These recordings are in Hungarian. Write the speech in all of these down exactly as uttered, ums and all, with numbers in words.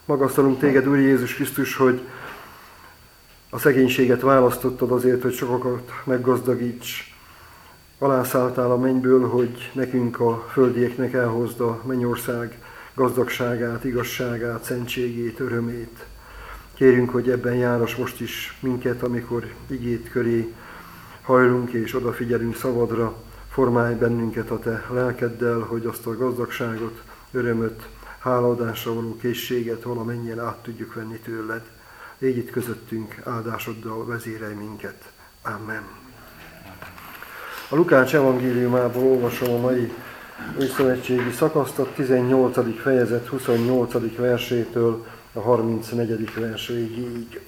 Magasztalunk téged, Úr Jézus Krisztus, hogy a szegénységet választottad azért, hogy sokakat meggazdagíts. Alászálltál a mennyből, hogy nekünk a földieknek elhozd a mennyország gazdagságát, igazságát, szentségét, örömét. Kérünk, hogy ebben járass most is minket, amikor igét köré hajlunk és odafigyelünk szavadra. Formálj bennünket a te lelkeddel, hogy azt a gazdagságot, örömöt, hálaadásra való készséget valamennyien át tudjuk venni tőled. Légy itt közöttünk, áldásoddal vezérelj minket. Amen. A Lukács evangéliumából olvasom a mai újszövetségi szakaszt, a tizennyolcadik fejezet huszonnyolcadik versétől a harmincnegyedik verséig.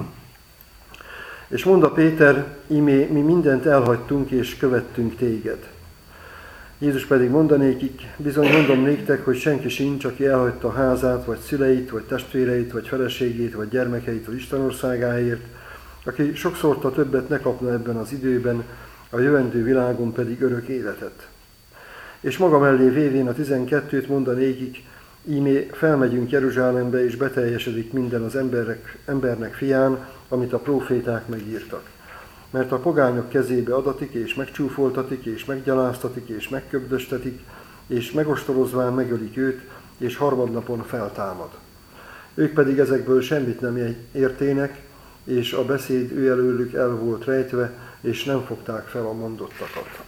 És mondta Péter, imé, mi mindent elhagytunk és követtünk téged. Jézus pedig mondanékik, bizony mondom néktek, hogy senki sincs, aki elhagyta házát, vagy szüleit, vagy testvéreit, vagy feleségét, vagy gyermekeit az Isten országáért, aki sokszorta többet ne kapna ebben az időben, a jövendő világon pedig örök életet. És maga mellé vévén a tizenkettőt mondanékik, íme felmegyünk Jeruzsálembe, és beteljesedik minden az emberek, embernek fián, amit a próféták megírtak. Mert a pogányok kezébe adatik, és megcsúfoltatik, és meggyaláztatik, és megköbdöstetik, és megostorozván megölik őt, és harmadnapon feltámad. Ők pedig ezekből semmit nem értének, és a beszéd ő előlük el volt rejtve, és nem fogták fel a mondottakat.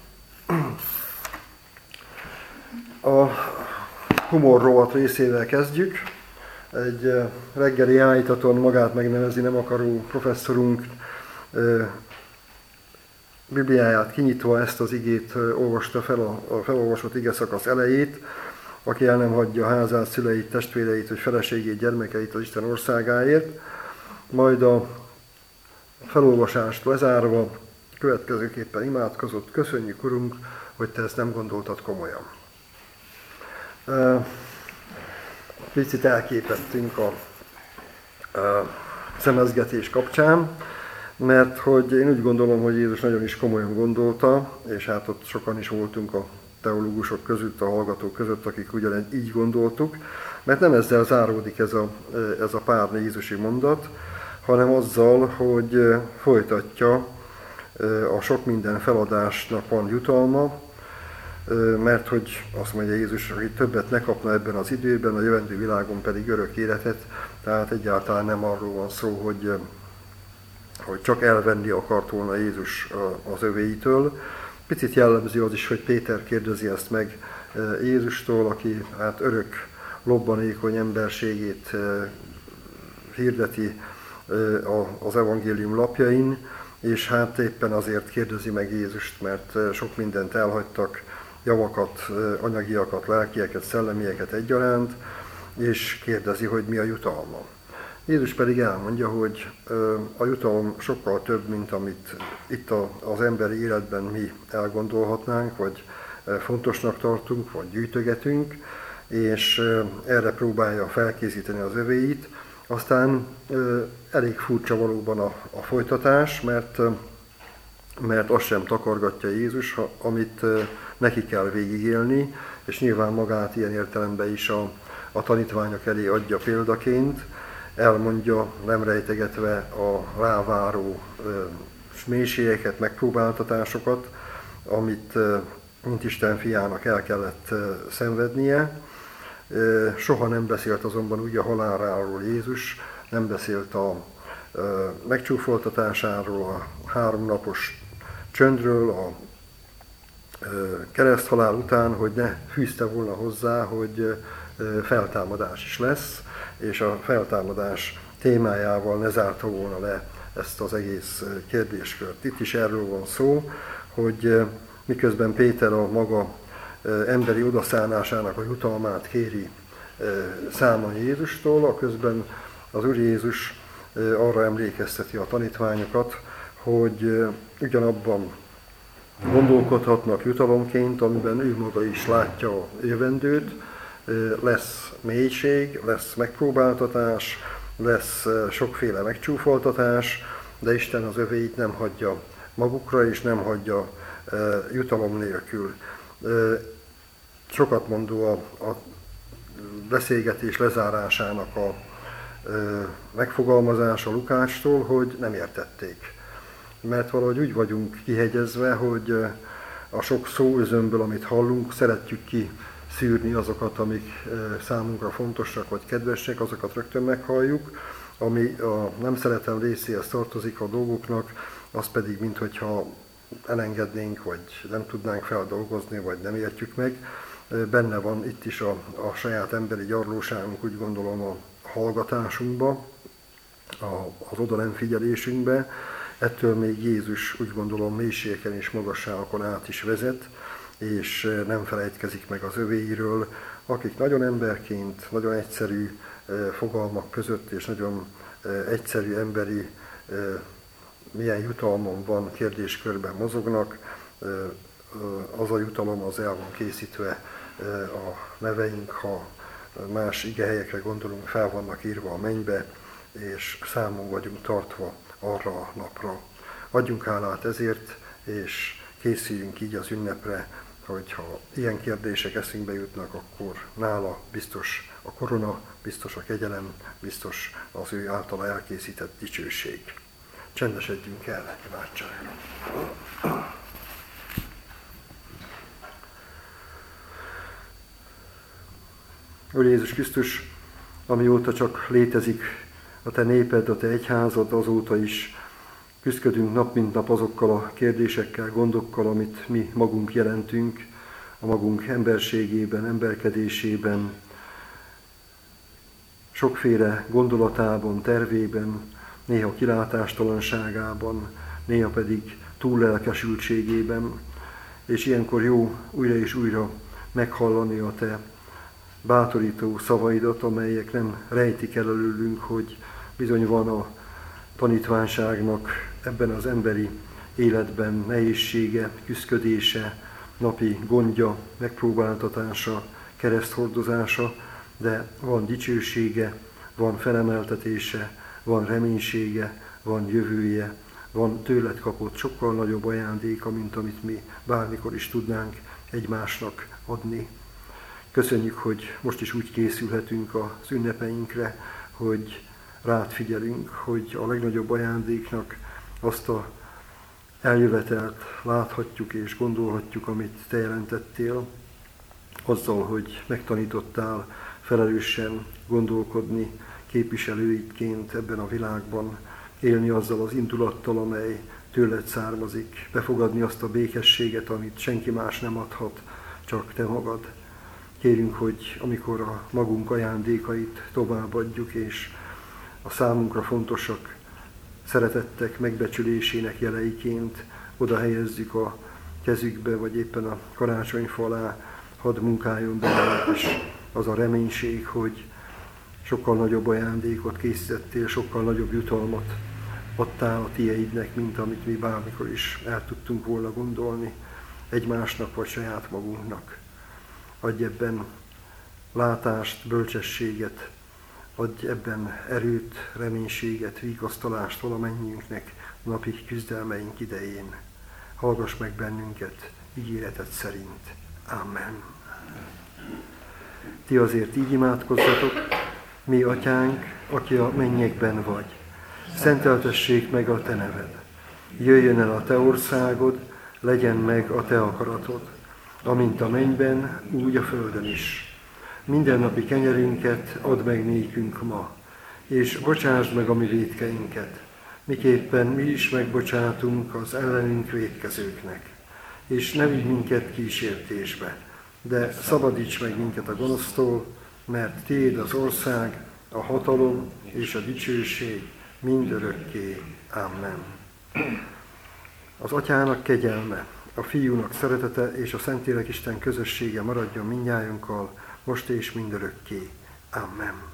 A humor rovat részével kezdjük. Egy reggeli állítaton magát megnevezni nem akaró professzorunk Bibliáját kinyitva ezt az igét olvasta fel a, a felolvasott ige szakasz elejét, aki el nem hagyja házát, szüleit, testvéreit, vagy feleségét, gyermekeit az Isten országáért. Majd a felolvasást lezárva következőképpen imádkozott, köszönjük, Urunk, hogy te ezt nem gondoltad komolyan. Picit elképettünk a, a szemezgetés kapcsán, mert hogy én úgy gondolom, hogy Jézus nagyon is komolyan gondolta, és hát ott sokan is voltunk a teológusok között, a hallgatók között, akik ugyanegy így gondoltuk, mert nem ezzel záródik ez a, ez a pár Jézusi mondat, hanem azzal, hogy folytatja a sok minden feladásnak van jutalma, mert hogy azt mondja Jézus, hogy többet ne kapna ebben az időben, a jövendő világon pedig örök életet, tehát egyáltalán nem arról van szó, hogy, hogy csak elvenni akart volna Jézus az övéitől. Picit jellemző az is, hogy Péter kérdezi ezt meg Jézustól, aki hát örök lobbanékony emberségét hirdeti az evangélium lapjain, és hát éppen azért kérdezi meg Jézust, mert sok mindent elhagytak, javakat, anyagiakat, lelkieket, szellemieket egyaránt, és kérdezi, hogy mi a jutalma. Jézus pedig elmondja, hogy a jutalom sokkal több, mint amit itt az emberi életben mi elgondolhatnánk, vagy fontosnak tartunk, vagy gyűjtögetünk, és erre próbálja felkészíteni az övéit. Aztán elég furcsa valóban a, a folytatás, mert, mert azt sem takargatja Jézus, amit neki kell végigélni, és nyilván magát ilyen értelemben is a, a tanítványok elé adja példaként, elmondja, nem rejtegetve a ráváró mélységeket, megpróbáltatásokat, amit mint Isten fiának el kellett szenvednie. Soha nem beszélt azonban úgy a halálráról Jézus, nem beszélt a megcsúfoltatásáról, a háromnapos csöndről, a kereszthalál után, hogy ne fűzte volna hozzá, hogy feltámadás is lesz, és a feltámadás témájával ne zárta volna le ezt az egész kérdéskört. Itt is erről van szó, hogy miközben Péter a maga emberi odaszánásának a jutalmát kéri számon Jézustól, a közben az Úr Jézus arra emlékezteti a tanítványokat, hogy ugyanabban gondolkodhatnak jutalomként, amiben ő maga is látja a jövendőt, lesz mélység, lesz megpróbáltatás, lesz sokféle megcsúfoltatás, de Isten az övéit nem hagyja magukra, és nem hagyja jutalom nélkül. Sokat mondó a, a beszélgetés lezárásának a, megfogalmazása Lukácstól, hogy nem értették. Mert valahogy úgy vagyunk kihegyezve, hogy a sok szóözömből, amit hallunk, szeretjük kiszűrni azokat, amik számunkra fontosak vagy kedvesek, azokat rögtön meghalljuk. Ami a nem szeretem részéhez tartozik a dolgoknak, az pedig, minthogyha elengednénk, vagy nem tudnánk feldolgozni, vagy nem értjük meg. Benne van itt is a, a saját emberi gyarlóságunk, úgy gondolom, a hallgatásunkba, a, az oda nem figyelésünkbe. Ettől még Jézus, úgy gondolom, mélységeken és magasságokon át is vezet, és nem felejtkezik meg az övéiről, akik nagyon emberként, nagyon egyszerű fogalmak között, és nagyon egyszerű emberi milyen jutalmon van kérdéskörben mozognak. Az a jutalom az el van készítve, a neveink, ha más igehelyekre gondolunk, fel vannak írva a mennybe, és számon vagyunk tartva arra a napra. Adjunk hálát ezért, és készüljünk így az ünnepre, hogyha ilyen kérdések eszünkbe jutnak, akkor nála biztos a korona, biztos a kegyelem, biztos az ő általa elkészített dicsőség. Csendesedjünk el imádságra. Úr Jézus Krisztus, amióta csak létezik a Te néped, a Te egyházad, azóta is küzdködünk nap mint nap azokkal a kérdésekkel, gondokkal, amit mi magunk jelentünk, a magunk emberségében, emberkedésében, sokféle gondolatában, tervében, néha kilátástalanságában, néha pedig túllelkesültségében, és ilyenkor jó újra és újra meghallani a Te bátorító szavaidat, amelyek nem rejtik el előlünk, hogy bizony van a tanítványságnak ebben az emberi életben nehézsége, küszködése, napi gondja, megpróbáltatása, kereszthordozása, de van dicsősége, van felemeltetése, van reménysége, van jövője, van tőled kapott sokkal nagyobb ajándéka, mint amit mi bármikor is tudnánk egymásnak adni. Köszönjük, hogy most is úgy készülhetünk az ünnepeinkre, hogy rád figyelünk, hogy a legnagyobb ajándéknak azt a eljövetelt láthatjuk és gondolhatjuk, amit te jelentettél, azzal, hogy megtanítottál felelősen gondolkodni képviselőidként ebben a világban, élni azzal az indulattal, amely tőled származik, befogadni azt a békességet, amit senki más nem adhat, csak te magad. Kérünk, hogy amikor a magunk ajándékait továbbadjuk, és a számunkra fontosak szeretettek megbecsülésének jeleiként oda helyezzük a kezükbe, vagy éppen a karácsonyfa alá, hadd munkáljon bennünk is az a reménység, hogy sokkal nagyobb ajándékot készítettél, sokkal nagyobb jutalmat adtál a tieidnek, mint amit mi bármikor is el tudtunk volna gondolni egymásnak vagy saját magunknak. Adj ebben látást, bölcsességet, adj ebben erőt, reménységet, vigasztalást valamennyiünknek napi küzdelmeink idején. Hallgass meg bennünket ígéreted szerint. Amen. Ti azért így imádkozzatok: mi atyánk, aki a mennyekben vagy, szenteltessék meg a te neved. Jöjjön el a te országod, legyen meg a te akaratod, amint a mennyben, úgy a földön is. Mindennapi kenyerünket add meg nékünk ma, és bocsásd meg a mi vétkeinket, miképpen mi is megbocsátunk az ellenünk vétkezőknek. És ne vigy minket kísértésbe, de szabadíts meg minket a gonosztól, mert tiéd az ország, a hatalom és a dicsőség mindörökké. Amen. Az Atyának kegyelme, a Fiúnak szeretete és a Szentlélek Isten közössége maradjon mindnyájunkkal, most és mindörökké. Amen.